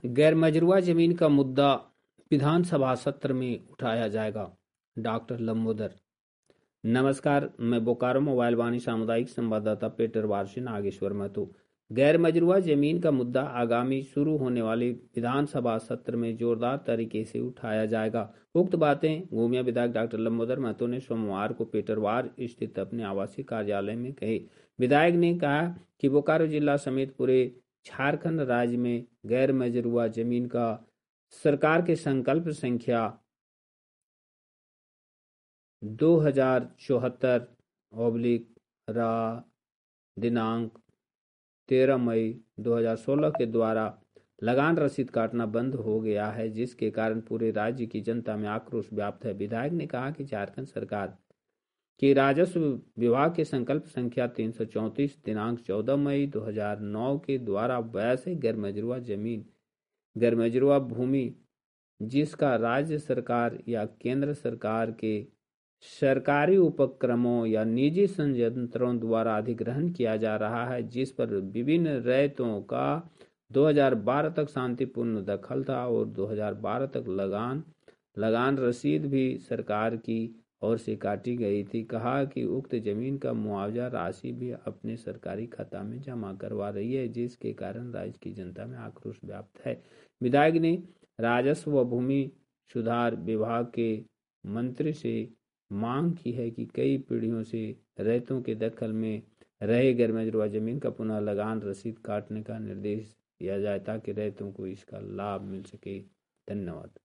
गैर मजरूआ जमीन का मुद्दा विधानसभा सत्र में उठाया जाएगा। डॉक्टर लंबोदर। नमस्कार, मैं बोकारो मोबाइल वाणी सामुदायिक संवाददाता पेटरवार से नागेश्वर महतो। गैर मजरूआ जमीन का मुद्दा आगामी शुरू होने वाले विधानसभा सत्र में जोरदार तरीके से उठाया जाएगा। उक्त बातें गोमिया विधायक डॉक्टर लंबोदर महतो ने सोमवार को पेटरवार स्थित अपने आवासीय कार्यालय में कहे। विधायक ने कहा कि बोकारो जिला समेत पूरे झारखंड राज्य में गैर मजरूआ जमीन का सरकार के संकल्प संख्या 2074/रा दिनांक 13 मई 2016 के द्वारा लगान रसीद काटना बंद हो गया है, जिसके कारण पूरे राज्य की जनता में आक्रोश व्याप्त है। विधायक ने कहा कि झारखंड सरकार कि राजस्व विभाग के संकल्प संख्या 334 दिनांक 14 मई 2009 के द्वारा वैसे गैर मजरूआ भूमि जिसका राज्य सरकार या केंद्र सरकार के सरकारी उपक्रमों या निजी संयंत्रों द्वारा अधिग्रहण किया जा रहा है, जिस पर विभिन्न रैयतों का 2012 तक शांतिपूर्ण दखल था और 2012 तक लगान रसीद भी सरकार की ओर से काटी गई थी। कहा कि उक्त जमीन का मुआवजा राशि भी अपने सरकारी खाता में जमा करवा रही है, जिसके कारण राज्य की जनता में आक्रोश व्याप्त है। विधायक ने राजस्व व भूमि सुधार विभाग के मंत्री से मांग की है कि कई पीढ़ियों से रैयतों के दखल में रहे गैर मजरूआ जमीन का पुनः लगान रसीद काटने का निर्देश दिया जाए ताकि रैयतों को इसका लाभ मिल सके। धन्यवाद।